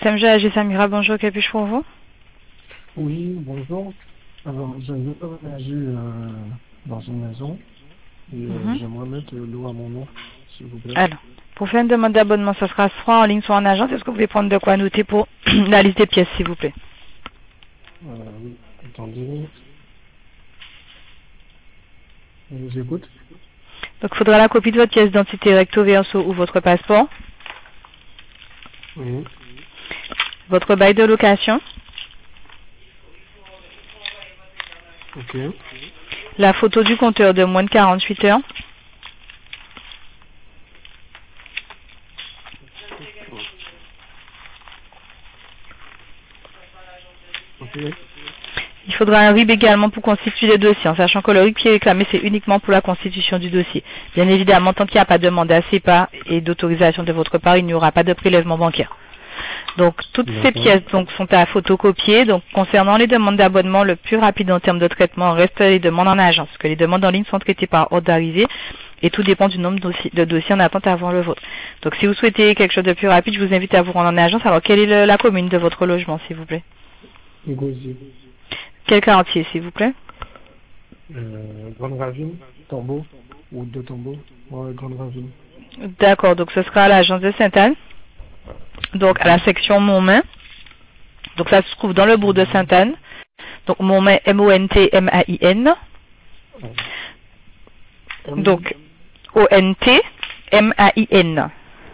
SMG AG Samira, bonjour, que puis-je pour vous? Oui, bonjour. Alors, je viens de déménager dans une maison et j'aimerais mettre l'eau à mon nom, s'il vous plaît. Alors, pour faire une demande d'abonnement, ça sera soit en ligne, soit en agence. Est-ce que vous pouvez prendre de quoi noter pour la liste des pièces, s'il vous plaît? Oui, attendez, je vous écoute. Donc, il faudra la copie de votre pièce d'identité recto verso ou votre passeport, Oui, votre bail de location, ok, la photo du compteur de moins de 48 heures, ok, il faudra un RIB également pour constituer le dossier, en sachant que le RIB qui est réclamé, c'est uniquement pour la constitution du dossier. Bien évidemment, tant qu'il n'y a pas de demande à CEPA et d'autorisation de votre part, il n'y aura pas de prélèvement bancaire. Donc, toutes ces d'accord, pièces donc, sont à photocopier. Donc, concernant les demandes d'abonnement, le plus rapide en termes de traitement reste les demandes en agence, parce que les demandes en ligne sont traitées par ordre d'arrivée et tout dépend du nombre de dossiers en attente avant le vôtre. Donc, si vous souhaitez quelque chose de plus rapide, je vous invite à vous rendre en agence. Alors, quelle est la commune de votre logement, s'il vous plaît? Gosier, Quel quartier, s'il vous plaît? Grande Ravine, Tombeau, route de Tombeau, ouais, Grande Ravine. D'accord, donc ce sera à l'agence de Sainte-Anne, donc à la section Montmain. Donc, ça se trouve dans le bourg de Sainte-Anne. Donc, Montmain, M-O-N-T-M-A-I-N. Donc, O-N-T-M-A-I-N.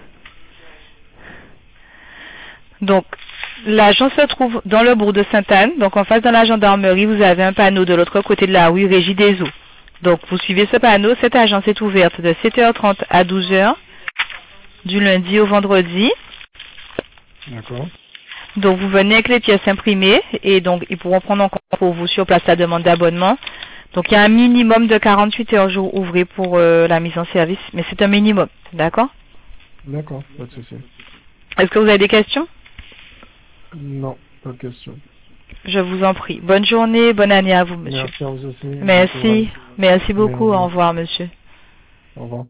Donc, l'agence se trouve dans le bourg de Sainte-Anne. Donc, en face de la gendarmerie, vous avez un panneau de l'autre côté de la rue Régie des Eaux. Donc, vous suivez ce panneau. Cette agence est ouverte de 7h30 à 12h, du lundi au vendredi. D'accord, Donc, vous venez avec les pièces imprimées et donc, ils pourront prendre en compte pour vous sur place la demande d'abonnement. Donc, il y a un minimum de 48 heures jour ouvrés pour la mise en service, mais c'est un minimum. D'accord? d'accord, pas de souci. Est-ce que vous avez des questions? Non, pas de question. Je vous en prie. Bonne journée, bonne année à vous, monsieur. Merci à vous aussi, bon Merci. courage. Merci beaucoup. Au Merci, revoir, monsieur. au revoir.